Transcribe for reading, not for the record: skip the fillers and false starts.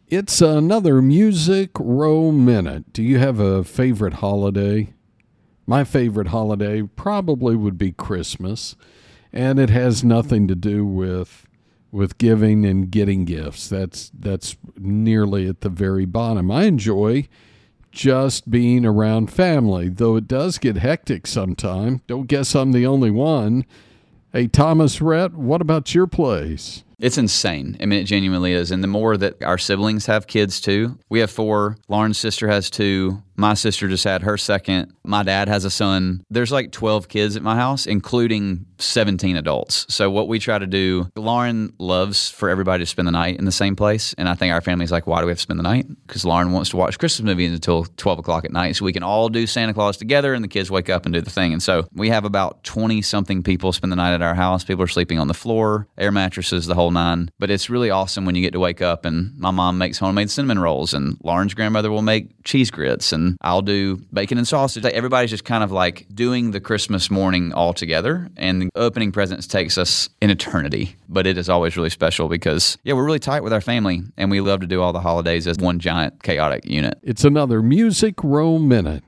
It's another Music Row Minute. Do you have a favorite holiday? My favorite holiday probably would be Christmas, and it has nothing to do with giving and getting gifts. That's nearly at the very bottom. I enjoy just being around family, though it does get hectic sometime. Don't guess I'm the only one. Hey, Thomas Rhett, what about your place? It's insane. I mean, it genuinely is. And the more that our siblings have kids too, we have 4. Lauren's sister has 2. My sister just had her second. My dad has a son. There's like 12 kids at my house, including 17 adults. So what we try to do, Lauren loves for everybody to spend the night in the same place. And I think our family's like, why do we have to spend the night? Because Lauren wants to watch Christmas movies until 12 o'clock at night. So we can all do Santa Claus together and the kids wake up and do the thing. And so we have about 20-something people spend the night at our house. People are sleeping on the floor, air mattresses, the whole nine. But it's really awesome when you get to wake up and my mom makes homemade cinnamon rolls and Lauren's grandmother will make cheese grits and I'll do bacon and sausage. Everybody's just kind of like doing the Christmas morning all together, and the opening presents takes us an eternity. But it is always really special because, we're really tight with our family, and we love to do all the holidays as one giant chaotic unit. It's another Music Row Minute.